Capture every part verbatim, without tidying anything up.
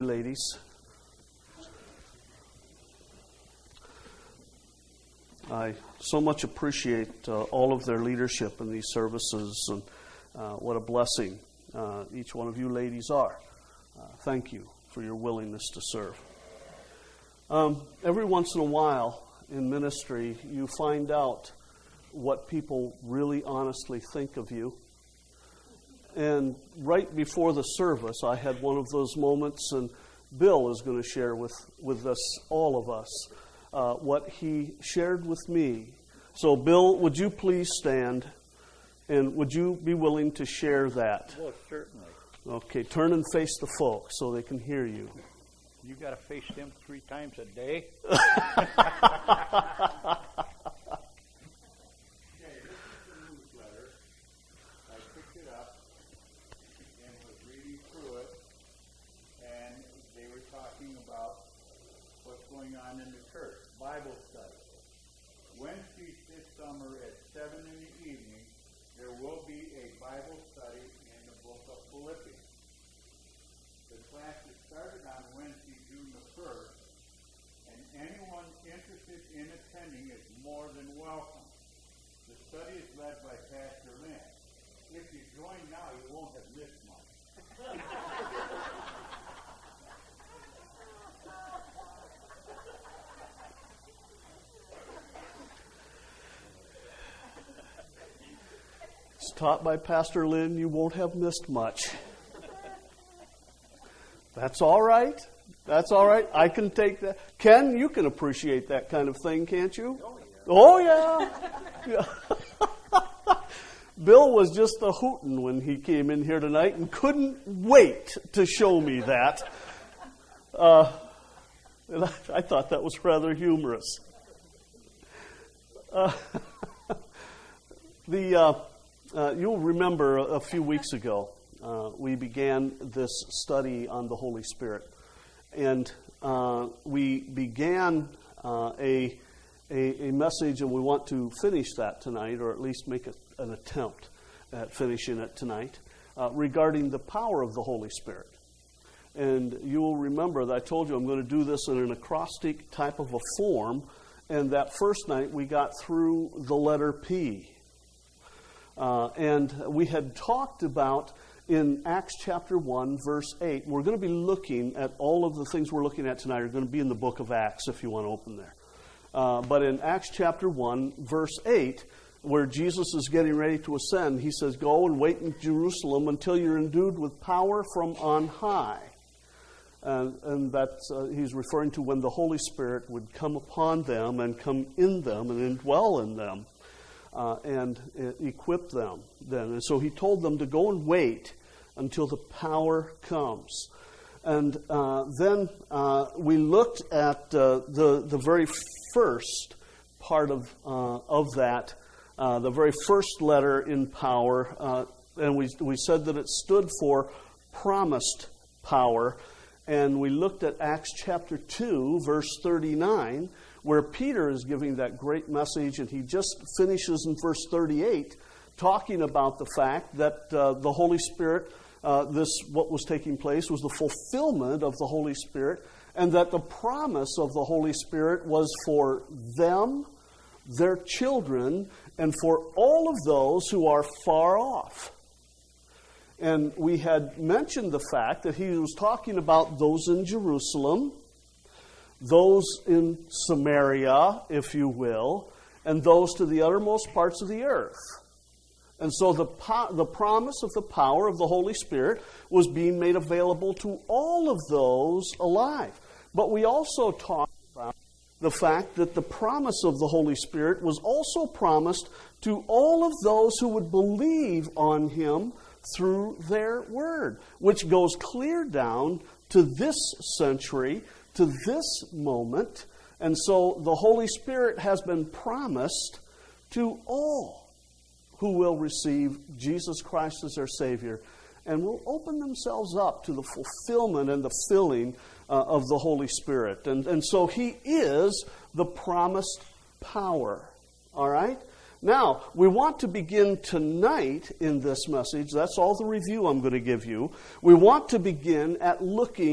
Ladies, I so much appreciate uh, all of their leadership in these services, and uh, what a blessing uh, each one of you ladies are. Uh, thank you for your willingness to serve. Um, every once in a while in ministry, you find out what people really honestly think of you. And right before the service, I had one of those moments, and Bill is going to share with, with us, all of us, uh, what he shared with me. So, Bill, would you please stand, and would you be willing to share that? Well, certainly. Okay, turn and face the folks so they can hear you. You got to face them three times a day? In the church, Bible study. Wednesdays this summer at seven in the evening, there will be a Bible study in the book of Philippians. The class is started on Wednesday, June the first, and anyone interested in attending is more than welcome. The study is led by Pastor Lynn. If you join now, you won't have missed much. Taught by Pastor Lynn, you won't have missed much. That's all right. That's all right. I can take that. Ken, you can appreciate that kind of thing, can't you? Oh, yeah. Oh, yeah. yeah. Bill was just a hootin' when he came in here tonight and couldn't wait to show me that. Uh, and I, I thought that was rather humorous. Uh, the... Uh, Uh, you'll remember a, a few weeks ago, uh, we began this study on the Holy Spirit. And uh, we began uh, a, a, a message, and we want to finish that tonight, or at least make a, an attempt at finishing it tonight, uh, regarding the power of the Holy Spirit. And you will remember that I told you I'm going to do this in an acrostic type of a form, and that first night we got through the letter P. Uh, and we had talked about in Acts chapter one, verse eight. We're going to be looking at all of the things we're looking at tonight are going to be in the book of Acts, if you want to open there. Uh, but in Acts chapter one, verse eight, where Jesus is getting ready to ascend, he says, "Go and wait in Jerusalem until you're endued with power from on high." And, and that's, uh, he's referring to when the Holy Spirit would come upon them and come in them and indwell in them. Uh, and uh, equip them then. And so he told them to go and wait until the power comes. And uh, then uh, we looked at uh, the the very first part of uh, of that, uh, the very first letter in power, uh, and we we said that it stood for promised power. And we looked at Acts chapter two, verse thirty-nine, where Peter is giving that great message, and he just finishes in verse thirty-eight, talking about the fact that uh, the Holy Spirit, uh, this what was taking place was the fulfillment of the Holy Spirit, and that the promise of the Holy Spirit was for them, their children, and for all of those who are far off. And we had mentioned the fact that he was talking about those in Jerusalem, those in Samaria, if you will, and those to the uttermost parts of the earth. And so the po- the promise of the power of the Holy Spirit was being made available to all of those alive. But we also talked about the fact that the promise of the Holy Spirit was also promised to all of those who would believe on him through their word, which goes clear down to this century, to this moment. And so the Holy Spirit has been promised to all who will receive Jesus Christ as their Savior and will open themselves up to the fulfillment and the filling uh, of the Holy Spirit. And, and so he is the promised power. All right? Now, we want to begin tonight in this message. That's all the review I'm going to give you. We want to begin at looking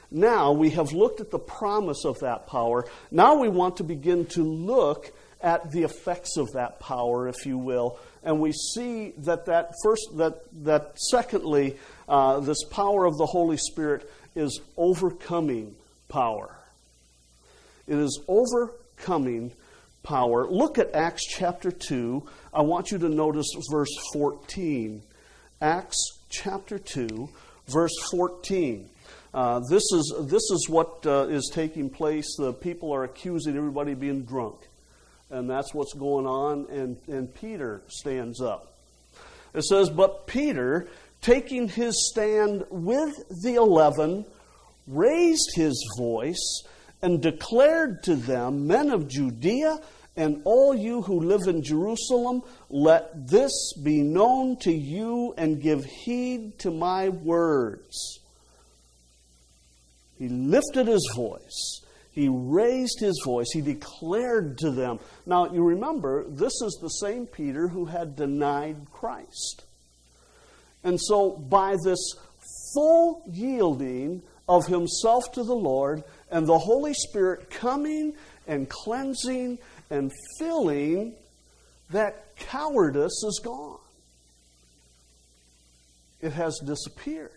Now we have looked at the promise of that power. Now we want to begin to look at the effects of that power, if you will. And we see that that first, that, that secondly, uh, this power of the Holy Spirit is overcoming power. It is overcoming power. Look at Acts chapter two. I want you to notice verse fourteen. Acts chapter two, verse fourteen. Uh, this is this is what uh, is taking place. The people are accusing everybody of being drunk. And that's what's going on, and, and Peter stands up. It says, "But Peter, taking his stand with the eleven, raised his voice and declared to them, 'Men of Judea, and all you who live in Jerusalem, let this be known to you, and give heed to my words.'" He lifted his voice. He raised his voice. He declared to them. Now, you remember, this is the same Peter who had denied Christ. And so, by this full yielding of himself to the Lord, and the Holy Spirit coming and cleansing and filling, that cowardice is gone. It has disappeared.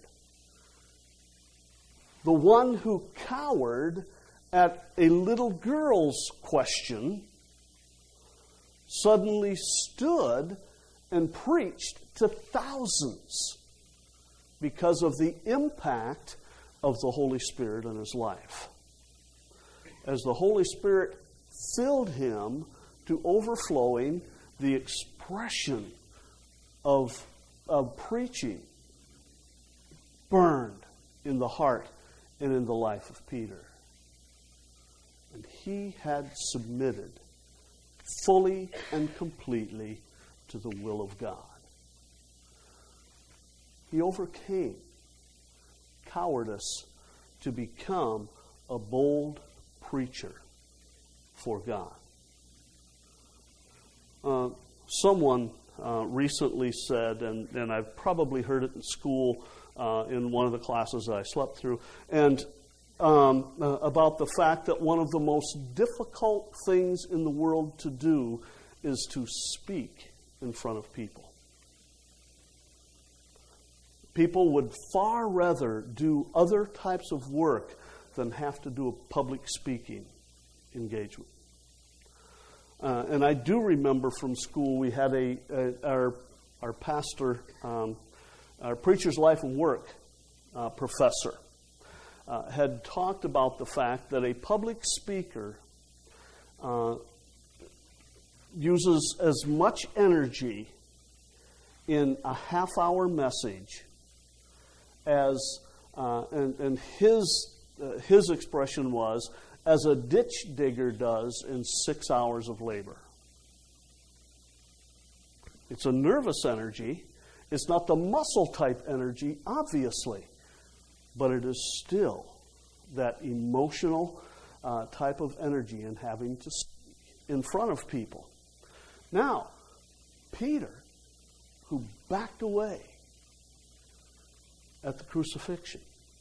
The one who cowered at a little girl's question suddenly stood and preached to thousands because of the impact of the Holy Spirit in his life. As the Holy Spirit filled him to overflowing, the expression of, of preaching burned in the heart and in the life of Peter. And he had submitted fully and completely to the will of God. He overcame cowardice to become a bold preacher for God. Uh, someone uh, recently said, and, and I've probably heard it in school uh, in one of the classes that I slept through, and Um, uh, about the fact that one of the most difficult things in the world to do is to speak in front of people. People would far rather do other types of work than have to do a public speaking engagement. Uh, and I do remember from school we had a, a our our pastor, um, our preacher's life and work uh, professor. Uh, had talked about the fact that a public speaker uh, uses as much energy in a half-hour message as, uh, and, and his uh, his expression was, as a ditch digger does in six hours of labor. It's a nervous energy. It's not the muscle-type energy, obviously. But it is still that emotional uh, type of energy in having to speak in front of people. Now, Peter, who backed away at the crucifixion,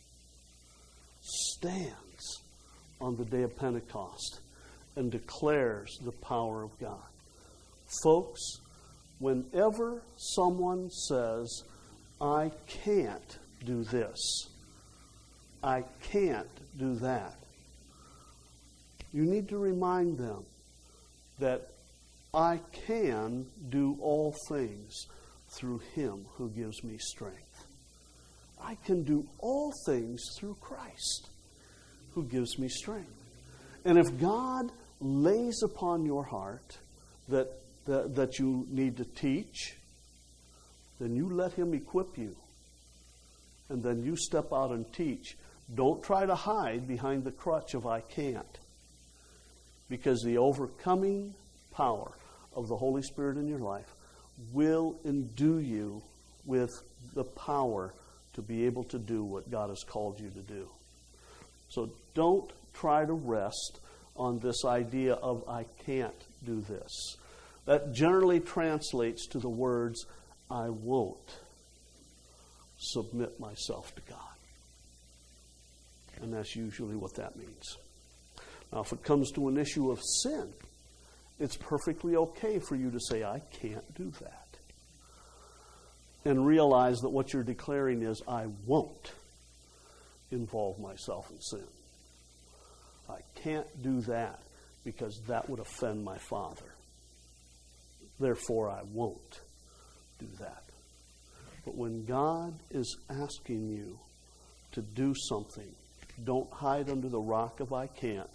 stands on the day of Pentecost and declares the power of God. Folks, whenever someone says, "I can't do this," "I can't do that," you need to remind them that I can do all things through Him who gives me strength. I can do all things through Christ who gives me strength. And if God lays upon your heart that, that, that you need to teach, then you let Him equip you. And then you step out and teach. Don't try to hide behind the crutch of "I can't." Because the overcoming power of the Holy Spirit in your life will endue you with the power to be able to do what God has called you to do. So don't try to rest on this idea of "I can't do this." That generally translates to the words, "I won't submit myself to God." And that's usually what that means. Now, if it comes to an issue of sin, it's perfectly okay for you to say, I can't do that. And realize that what you're declaring is, I won't involve myself in sin. I can't do that because that would offend my Father. Therefore, I won't do that. But when God is asking you to do something, don't hide under the rock of I can't.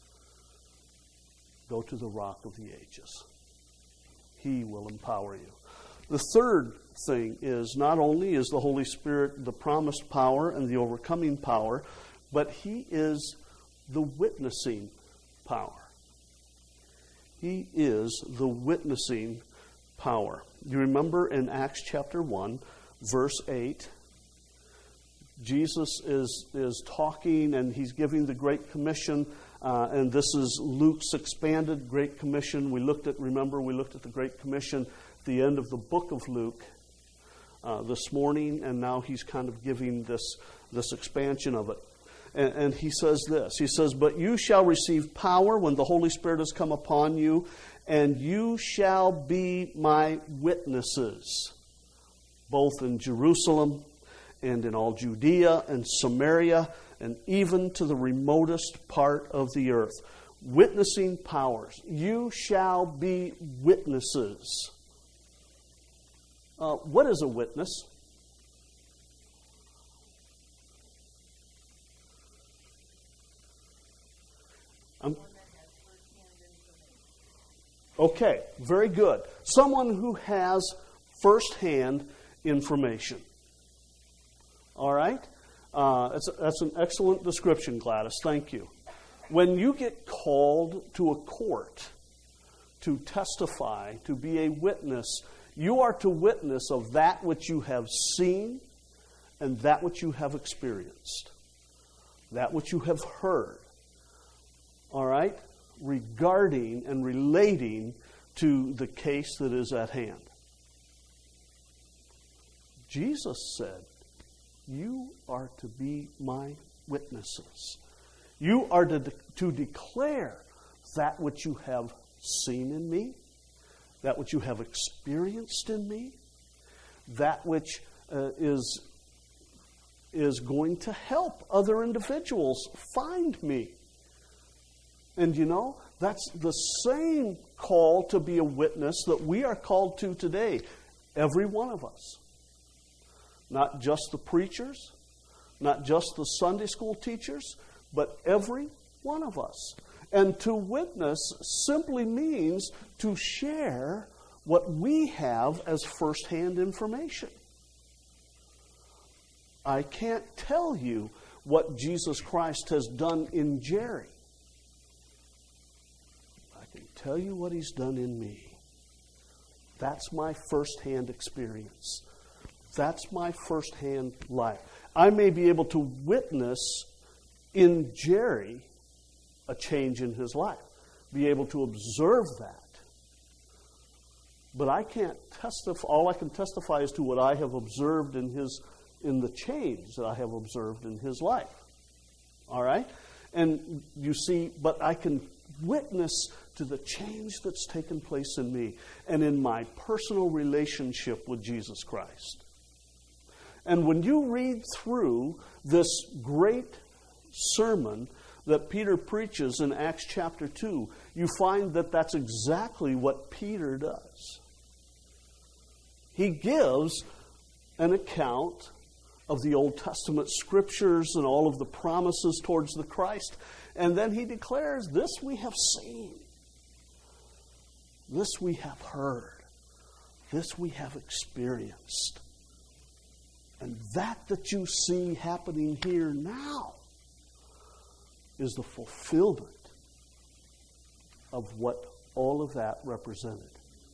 Go to the rock of the ages. He will empower you. The third thing is, not only is the Holy Spirit the promised power and the overcoming power, but He is the witnessing power. He is the witnessing power. You remember in Acts chapter one, verse eight, Jesus is, is talking and He's giving the Great Commission. Uh, and this is Luke's expanded Great Commission. We looked at, remember, we looked at the Great Commission at the end of the book of Luke uh, this morning, and now he's kind of giving this, this expansion of it. And, and he says this, he says, but you shall receive power when the Holy Spirit has come upon you, and you shall be my witnesses, both in Jerusalem and in all Judea and Samaria, and even to the remotest part of the earth. Witnessing powers. You shall be witnesses. Uh, what is a witness? Um, okay, very good. Someone who has first-hand information. All right? Uh, that's, that's an excellent description, Gladys. Thank you. When you get called to a court to testify, to be a witness, you are to witness of that which you have seen and that which you have experienced, that which you have heard, all right, regarding and relating to the case that is at hand. Jesus said, you are to be my witnesses. You are to, de- to declare that which you have seen in me, that which you have experienced in me, that which uh, is, is going to help other individuals find me. And you know, that's the same call to be a witness that we are called to today, every one of us. Not just the preachers, not just the Sunday school teachers, but every one of us. And to witness simply means to share what we have as first-hand information. I can't tell you what Jesus Christ has done in Jerry. I can tell you what He's done in me. That's my first-hand experience. That's my first-hand life. I may be able to witness in Jerry a change in his life, be able to observe that. But I can't testify. All I can testify is to what I have observed in his, in the change that I have observed in his life. All right? And you see, but I can witness to the change that's taken place in me and in my personal relationship with Jesus Christ. And when you read through this great sermon that Peter preaches in Acts chapter two, you find that that's exactly what Peter does. He gives an account of the Old Testament scriptures and all of the promises towards the Christ, and then he declares, this we have seen, this we have heard, this we have experienced. And that that you see happening here now is the fulfillment of what all of that represented.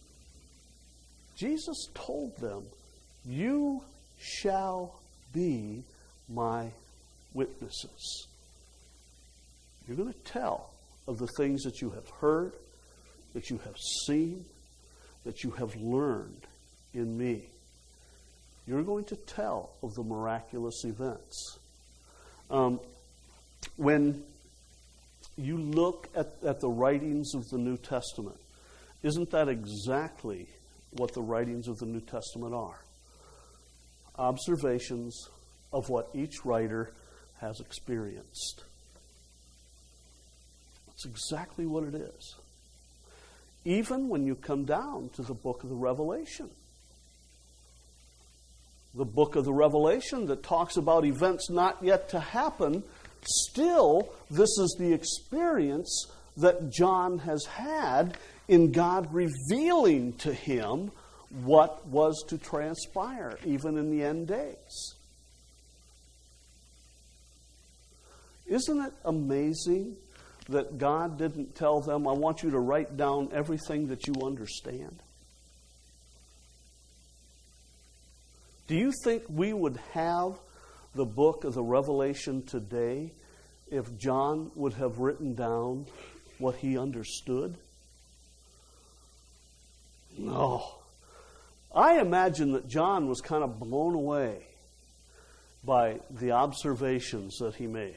Jesus told them, you shall be my witnesses. You're going to tell of the things that you have heard, that you have seen, that you have learned in me. You're going to tell of the miraculous events. Um, when you look at, at the writings of the New Testament, isn't that exactly what the writings of the New Testament are? Observations of what each writer has experienced. That's exactly what it is. Even when you come down to the book of the Revelation. The book of the Revelation that talks about events not yet to happen, still, this is the experience that John has had in God revealing to him what was to transpire, even in the end days. Isn't it amazing that God didn't tell them, I want you to write down everything that you understand? Do you think we would have the book of the Revelation today if John would have written down what he understood? No. I imagine that John was kind of blown away by the observations that he made.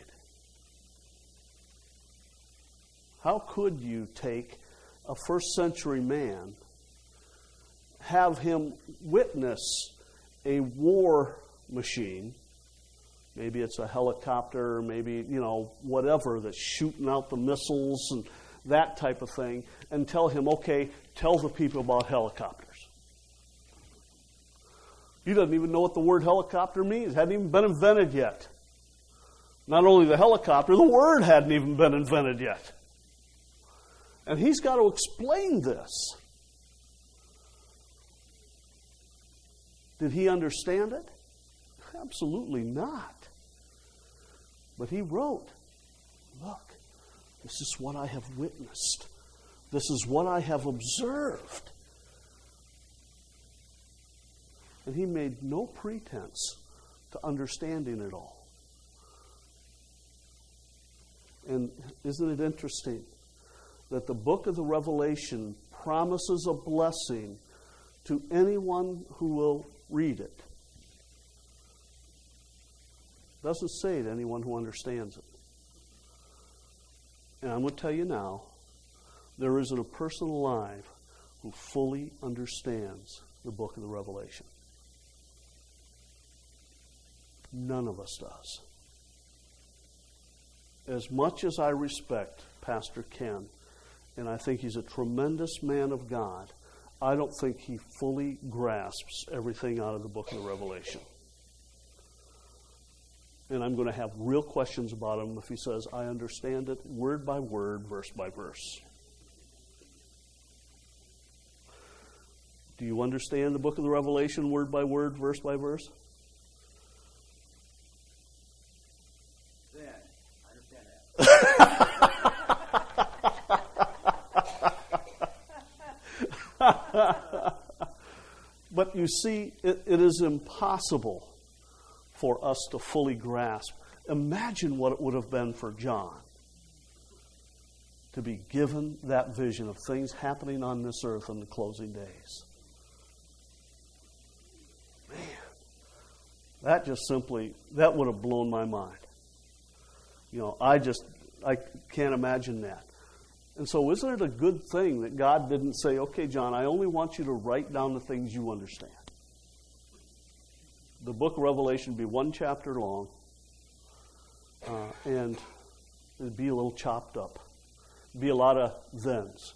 How could you take a first century man, have him witness a war machine, maybe it's a helicopter, maybe, you know, whatever, that's shooting out the missiles and that type of thing, and tell him, okay, tell the people about helicopters. He doesn't even know what the word helicopter means. It hadn't even been invented yet. Not only the helicopter, the word hadn't even been invented yet. And he's got to explain this. Did he understand it? Absolutely not. But he wrote, look, this is what I have witnessed. This is what I have observed. And he made no pretense to understanding it all. And isn't it interesting that the book of the Revelation promises a blessing to anyone who will read it? It doesn't say to anyone who understands it. And I'm going to tell you now, there isn't a person alive who fully understands the book of the Revelation. None of us does. As much as I respect Pastor Ken, and I think he's a tremendous man of God, I don't think he fully grasps everything out of the book of the Revelation. And I'm going to have real questions about him if he says, I understand it word by word, verse by verse. Do you understand the book of the Revelation word by word, verse by verse? Then, I understand that. But you see, it, it is impossible for us to fully grasp. Imagine what it would have been for John to be given that vision of things happening on this earth in the closing days. Man, that just simply, that would have blown my mind. You know, I just, I can't imagine that. And so isn't it a good thing that God didn't say, okay, John, I only want you to write down the things you understand. The book of Revelation would be one chapter long, uh, and it'd be a little chopped up. It'd be a lot of thens.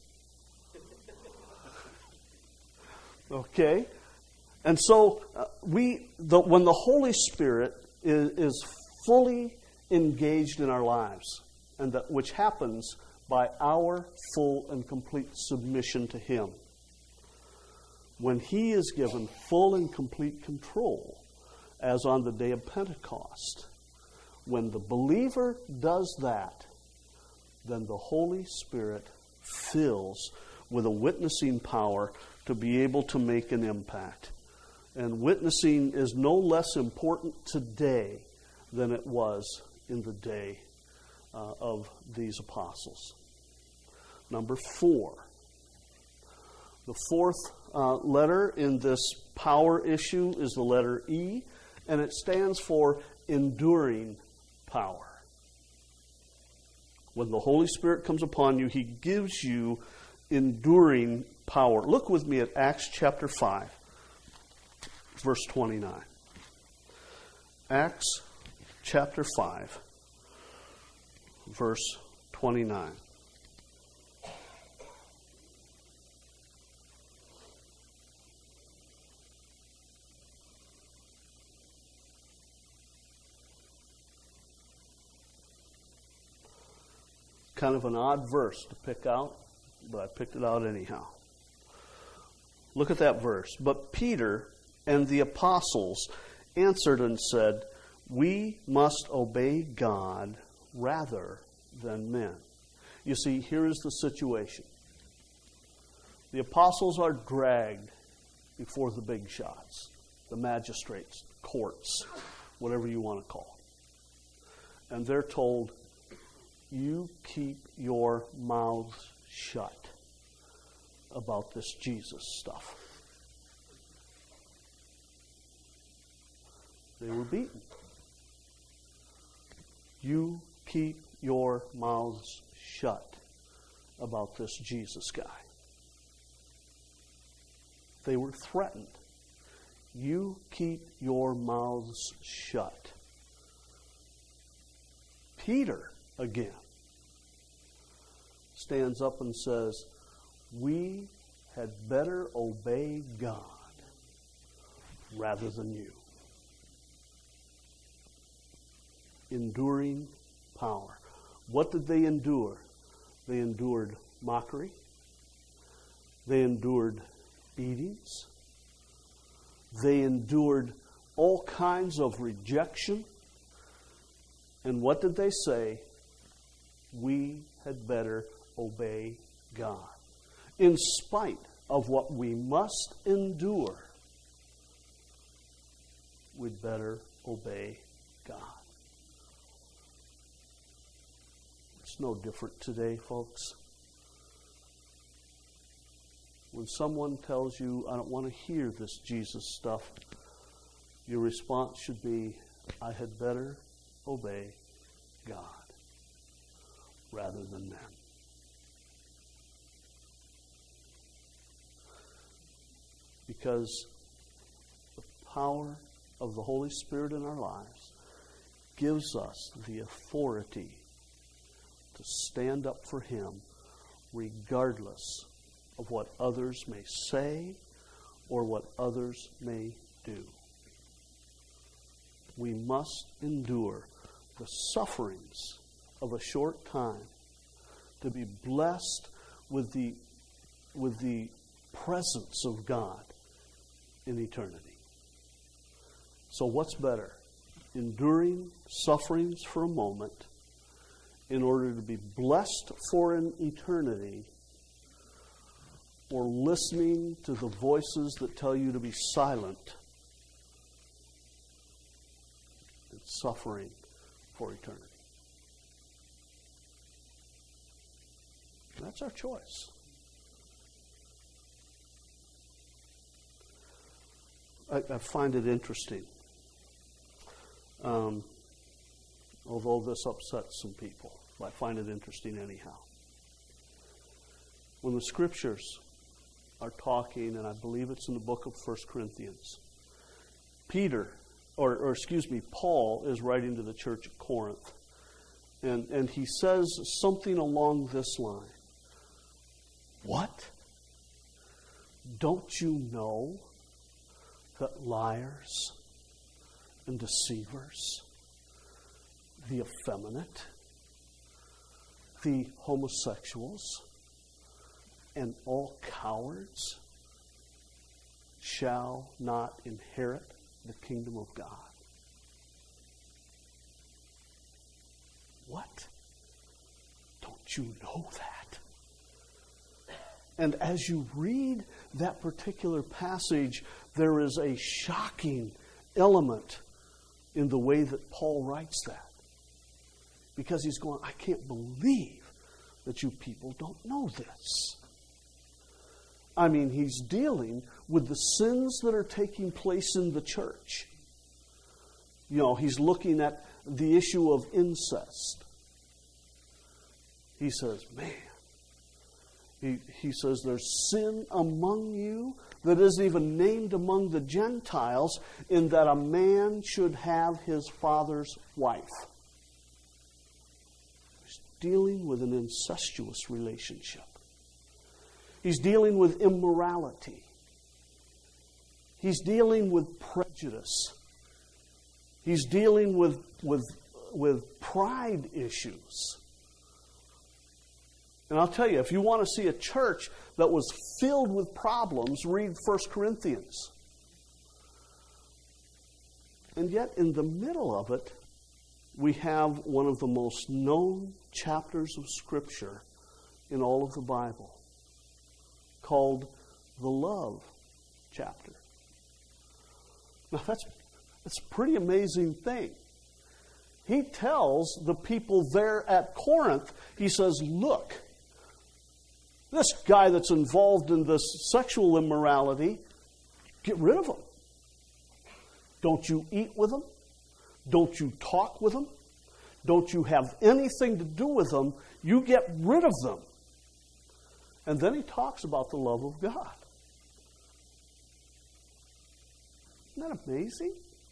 Okay? And so uh, we, the, when the Holy Spirit is, is fully engaged in our lives, and that, which happens by our full and complete submission to Him, when He is given full and complete control, as on the day of Pentecost, when the believer does that, then the Holy Spirit fills with a witnessing power to be able to make an impact. And witnessing is no less important today than it was in the day uh, of these apostles. Number four. The fourth uh, letter in this power issue is the letter E, and it stands for enduring power. When the Holy Spirit comes upon you, He gives you enduring power. Look with me at Acts chapter five, verse twenty-nine. Acts chapter five, verse twenty-nine. Kind of an odd verse to pick out, but I picked it out anyhow. Look at that verse. But Peter and the apostles answered and said, "We must obey God rather than men." You see, here is the situation. The apostles are dragged before the big shots, the magistrates, courts, whatever you want to call it. And they're told, you keep your mouths shut about this Jesus stuff. They were beaten. You keep your mouths shut about this Jesus guy. They were threatened. You keep your mouths shut. Peter, again, stands up and says, we had better obey God rather than you. Enduring power. What did they endure? They endured mockery. They endured beatings. They endured all kinds of rejection. And what did they say? We had better obey God. In spite of what we must endure, we'd better obey God. It's no different today, folks. When someone tells you, I don't want to hear this Jesus stuff, your response should be, I had better obey God rather than men. Because the power of the Holy Spirit in our lives gives us the authority to stand up for Him regardless of what others may say or what others may do. We must endure the sufferings of a short time to be blessed with the, with the presence of God in eternity. So what's better? Enduring sufferings for a moment in order to be blessed for an eternity, or listening to the voices that tell you to be silent and suffering for eternity. That's our choice. I, I find it interesting, um, although this upsets some people. I find it interesting anyhow. When the Scriptures are talking, and I believe it's in the book of First Corinthians, Peter, or, or excuse me, Paul is writing to the church at Corinth, and, and he says something along this line. What? Don't you know that liars and deceivers, the effeminate, the homosexuals, and all cowards shall not inherit the kingdom of God? What? Don't you know that? And as you read that particular passage, there is a shocking element in the way that Paul writes that. Because he's going, I can't believe that you people don't know this. I mean, he's dealing with the sins that are taking place in the church. You know, he's looking at the issue of incest. He says, man, he, he says there's sin among you that isn't even named among the Gentiles, in that a man should have his father's wife. He's dealing with an incestuous relationship. He's dealing with immorality. He's dealing with prejudice. He's dealing with, with, with pride issues. And I'll tell you, if you want to see a church that was filled with problems, read First Corinthians. And yet, in the middle of it, we have one of the most known chapters of Scripture in all of the Bible, called the love chapter. Now, that's, that's a pretty amazing thing. He tells the people there at Corinth, he says, look, this guy that's involved in this sexual immorality, get rid of him. Don't you eat with him. Don't you talk with them. Don't you have anything to do with them. You get rid of them. And then he talks about the love of God. Isn't that amazing?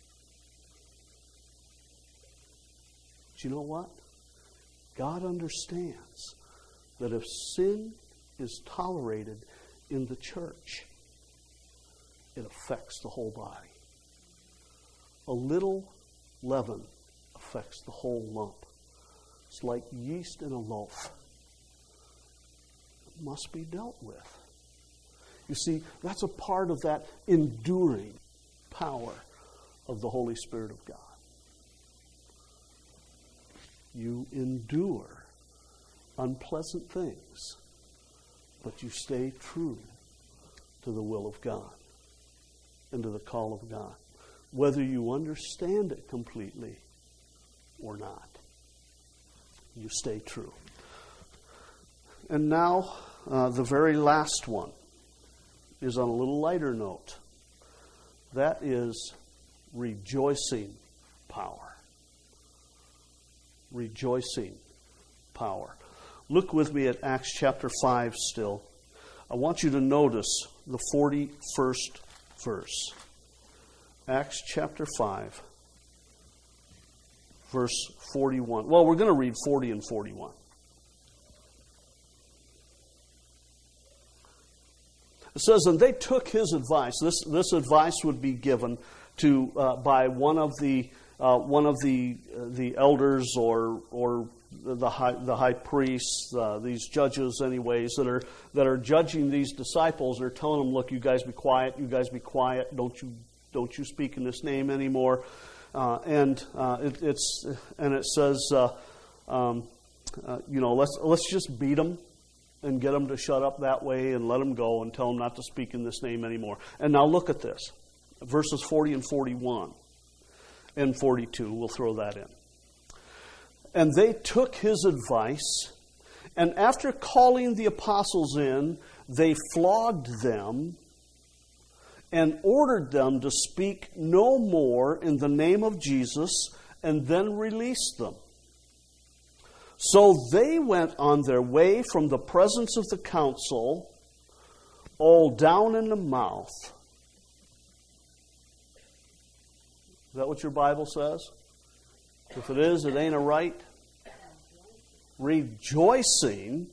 But you know what? God understands that if sin is tolerated in the church, it affects the whole body. A little leaven affects the whole lump. It's like yeast in a loaf. It must be dealt with. You see, that's a part of that enduring power of the Holy Spirit of God. You endure unpleasant things, but you stay true to the will of God and to the call of God, whether you understand it completely or not. You stay true. And now, uh, the very last one is on a little lighter note. That is rejoicing power. Rejoicing power. Look with me at Acts chapter five still. I want you to notice the forty-first verse. Acts chapter five, verse forty-one. Well, we're going to read forty and forty-one. It says, and they took his advice. This this advice would be given to uh, by one of the uh, one of the uh, the elders or or the high the high priests, uh, these judges, anyways, that are that are judging these disciples. They're telling them, look, you guys be quiet. You guys be quiet. Don't you don't you speak in this name anymore. Uh, and uh, it, it's and it says, uh, um, uh, you know, let's let's just beat them and get them to shut up that way and let them go and tell them not to speak in this name anymore. And now look at this. Verses forty and forty-one and forty-two. We'll throw that in. And they took his advice, and after calling the apostles in, they flogged them and ordered them to speak no more in the name of Jesus, and then released them. So they went on their way from the presence of the council, all down in the mouth. Is that what your Bible says? If it is, it ain't a right. Rejoicing,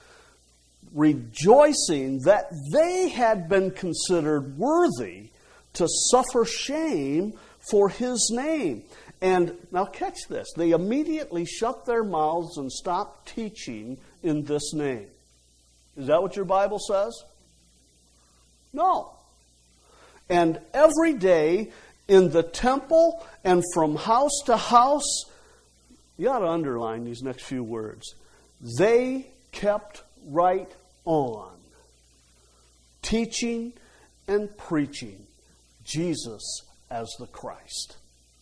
rejoicing that they had been considered worthy to suffer shame for his name. And now catch this. They immediately shut their mouths and stopped teaching in this name. Is that what your Bible says? No. And every day in the temple and from house to house, you ought to underline these next few words. They kept right on, teaching and preaching Jesus as the Christ.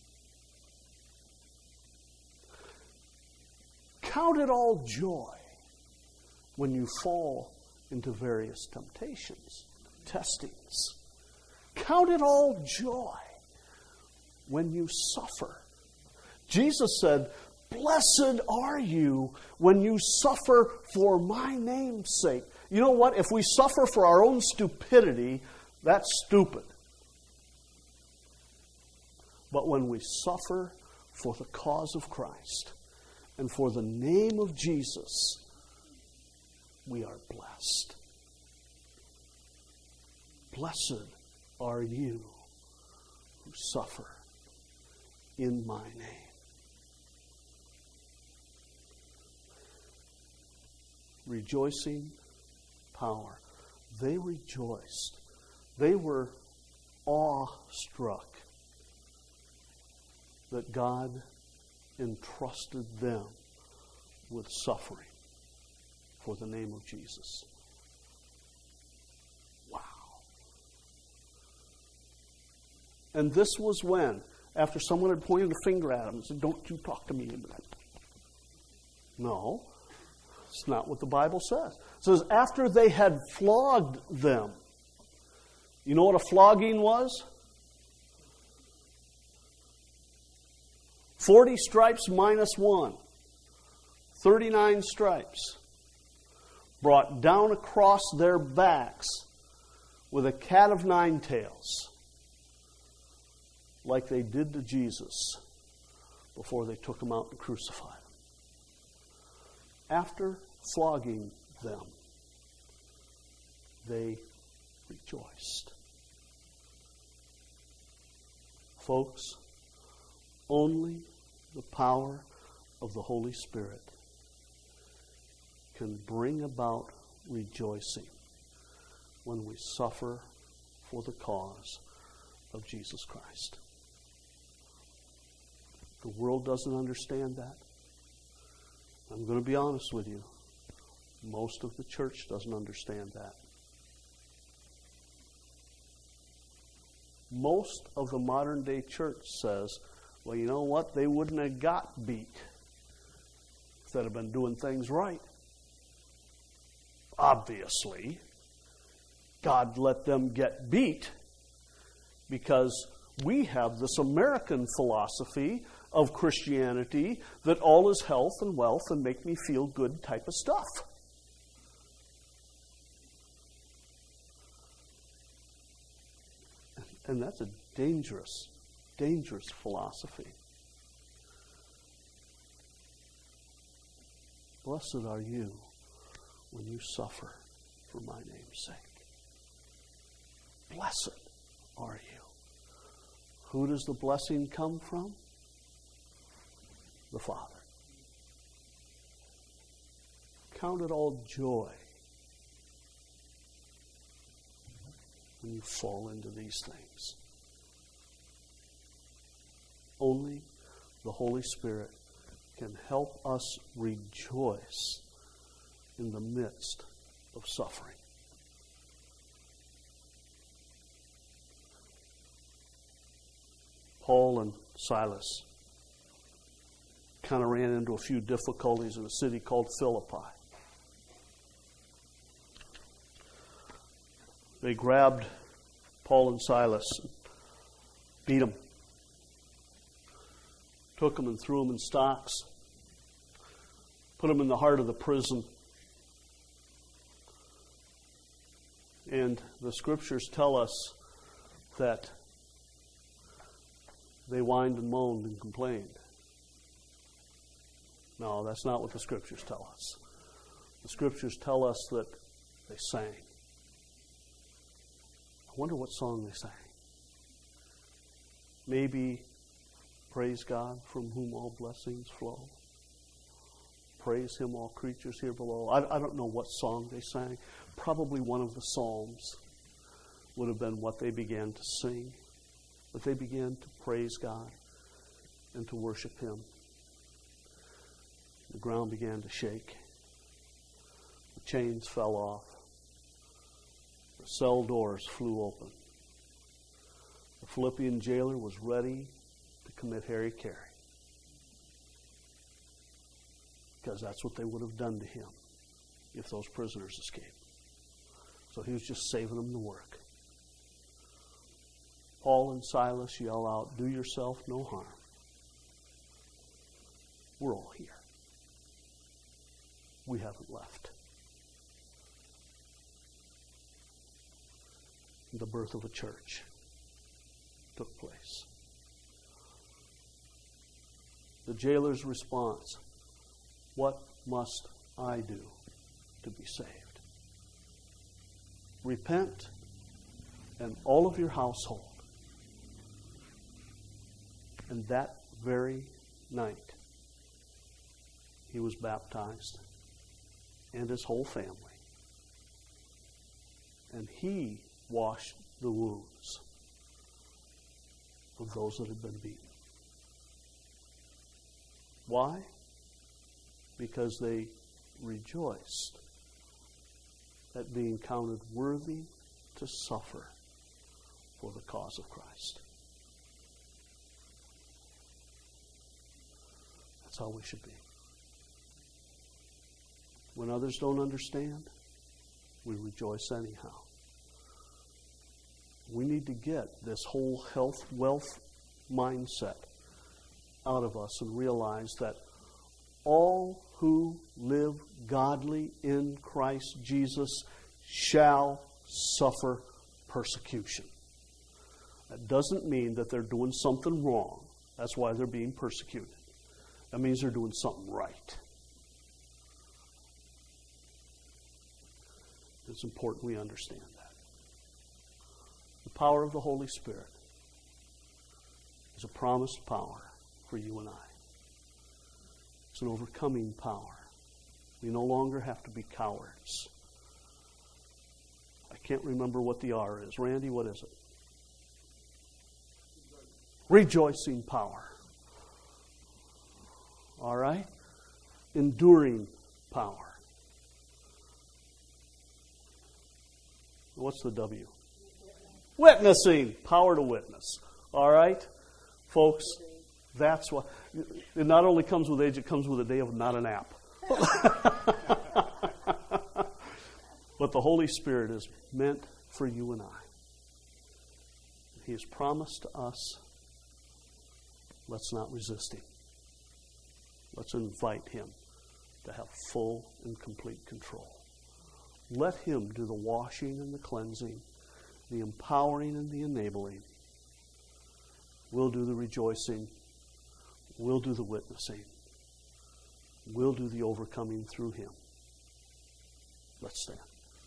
Count it all joy when you fall into various temptations, testings. Count it all joy when you suffer. Jesus said, Blessed are you when you suffer for my name's sake. You know what? If we suffer for our own stupidity, that's stupid. But when we suffer for the cause of Christ and for the name of Jesus, we are blessed. Blessed are you who suffer in my name. Rejoicing power. They rejoiced. They were awestruck that God entrusted them with suffering for the name of Jesus. Wow. And this was when, after someone had pointed a finger at him and said, don't you talk to me. No. It's not what the Bible says. It says, after they had flogged them. You know what a flogging was? Forty stripes minus one. Thirty-nine stripes. Brought down across their backs with a cat of nine tails. Like they did to Jesus before they took him out and crucified him. After flogging them, they rejoiced. Folks, only the power of the Holy Spirit can bring about rejoicing when we suffer for the cause of Jesus Christ. The world doesn't understand that. I'm going to be honest with you. Most of the church doesn't understand that. Most of the modern day church says, well, you know what? They wouldn't have got beat if they'd have been doing things right. Obviously, God let them get beat because we have this American philosophy of Christianity that all is health and wealth and make me feel good type of stuff. And that's a dangerous, dangerous philosophy. Blessed are you when you suffer for my name's sake. Blessed are you. Who does the blessing come from? The Father. Count it all joy when you fall into these things. Only the Holy Spirit can help us rejoice in the midst of suffering. Paul and Silas kind of ran into a few difficulties in a city called Philippi. They grabbed Paul and Silas and beat them. Took them and threw them in stocks. Put them in the heart of the prison. And the scriptures tell us that they whined and moaned and complained. No, that's not what the scriptures tell us. The scriptures tell us that they sang. I wonder what song they sang. Maybe, praise God from whom all blessings flow. Praise Him, all creatures here below. I, I don't know what song they sang. Probably one of the Psalms would have been what they began to sing. But they began to praise God and to worship Him. The ground began to shake. The chains fell off. The cell doors flew open. The Philippian jailer was ready to commit hara-kiri. Because that's what they would have done to him if those prisoners escaped. So he was just saving them the work. Paul and Silas yell out, "Do yourself no harm." We're all here. We haven't left. The birth of a church took place. The jailer's response, what must I do to be saved? Repent, and all of your household. And that very night, he was baptized, and his whole family. And he washed the wounds of those that had been beaten. Why? Because they rejoiced at being counted worthy to suffer for the cause of Christ. That's how we should be. When others don't understand, we rejoice anyhow. We need to get this whole health, wealth mindset out of us and realize that all who live godly in Christ Jesus shall suffer persecution. That doesn't mean that they're doing something wrong. That's why they're being persecuted. That means they're doing something right. It's important we understand that. The power of the Holy Spirit is a promised power for you and I. It's an overcoming power. We no longer have to be cowards. I can't remember what the R is. Randy, what is it? Rejoicing power. All right? Enduring power. What's the W? Witnessing. Power to witness. All right? Folks, that's what. It not only comes with age, it comes with a day of not a nap. But the Holy Spirit is meant for you and I. He has promised to us. Let's not resist Him. Let's invite Him to have full and complete control. Let Him do the washing and the cleansing, the empowering and the enabling. We'll do the rejoicing. We'll do the witnessing. We'll do the overcoming through Him. Let's stand.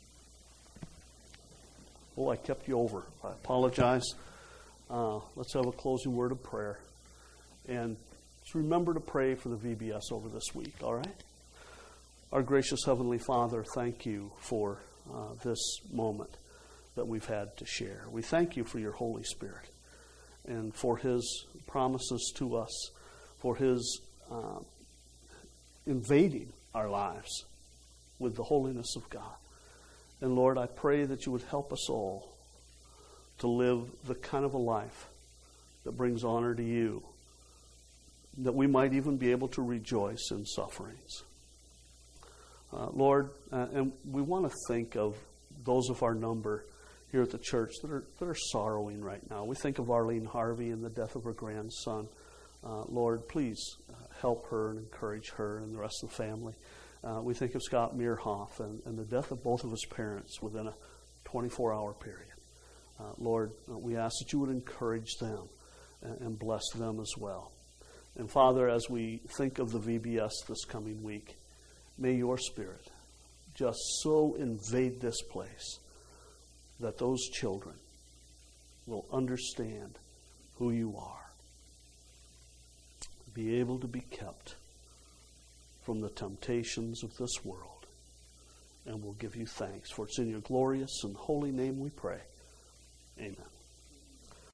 Oh, I kept you over. I apologize. Uh, let's have a closing word of prayer. And just remember to pray for the V B S over this week, all right? Our gracious Heavenly Father, thank you for uh, this moment that we've had to share. We thank you for your Holy Spirit and for His promises to us, for His uh, invading our lives with the holiness of God. And Lord, I pray that you would help us all to live the kind of a life that brings honor to you, that we might even be able to rejoice in sufferings. Uh, Lord, uh, and we want to think of those of our number here at the church that are that are sorrowing right now. We think of Arlene Harvey and the death of her grandson. Uh, Lord, please uh, help her and encourage her and the rest of the family. Uh, we think of Scott Meerhoff and, and the death of both of his parents within a twenty-four hour period. Uh, Lord, uh, we ask that you would encourage them and, and bless them as well. And Father, as we think of the V B S this coming week, may your Spirit just so invade this place that those children will understand who you are, be able to be kept from the temptations of this world, and we'll give you thanks. For it's in your glorious and holy name we pray. Amen.